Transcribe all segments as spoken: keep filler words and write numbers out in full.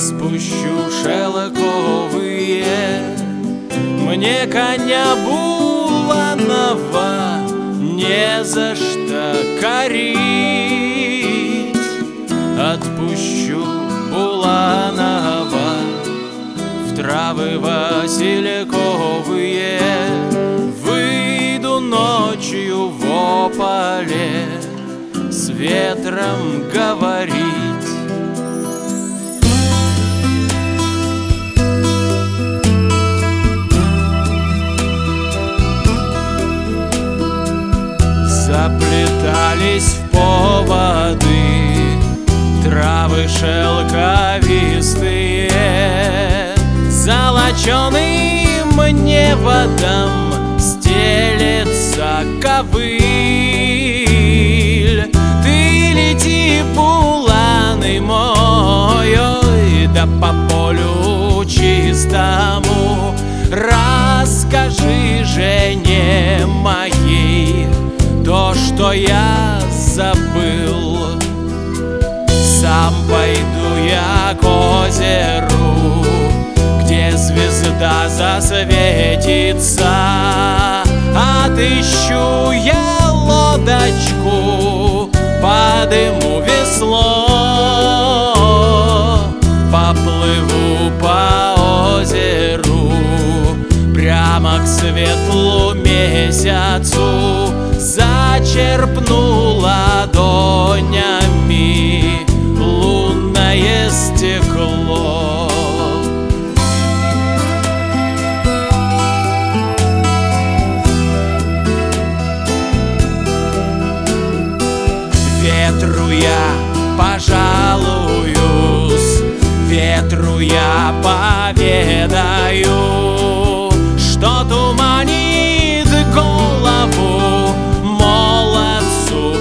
спущу шелковые. Мне коня Буланова не за что корить. Отпущу Буланова в травы васильковые. Выйду ночью в ополе с ветром говорить. Заплетались в поводы травы шелковистые, золоченым неводом стелется ковыль. Ты лети, Буланы мой, ой, да по полю чистому расскажи жене моей то, что я забыл. Сам пойду я к озеру, где звезда засветится. Отыщу я лодочку, подыму весло, поплыву по озеру прямо к светлу месяцу. Зачерпну ладонями лунное стекло. Ветру я пожалуюсь, ветру я поведаю, что туманит голову молодцу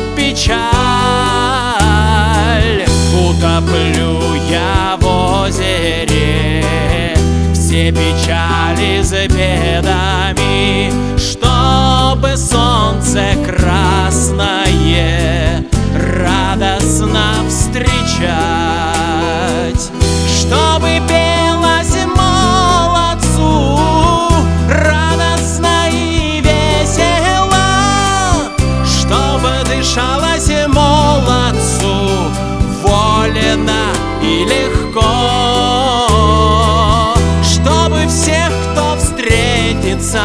печаль. Утоплю я в озере все печали с бедами, чтобы солнце красное радостно встречать, чтобы пелось молодцу радостно и весело, чтобы дышалось молодцу волено и легко, чтобы всех, кто встретится,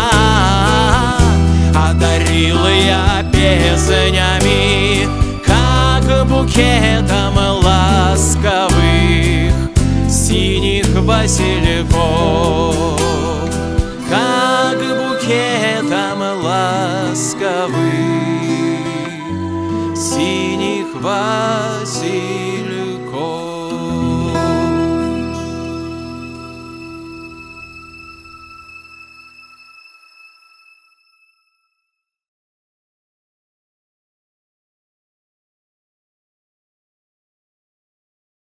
одарил я песнями, как букетом ласковых синих васильков, как букетом ласковых синих васильков.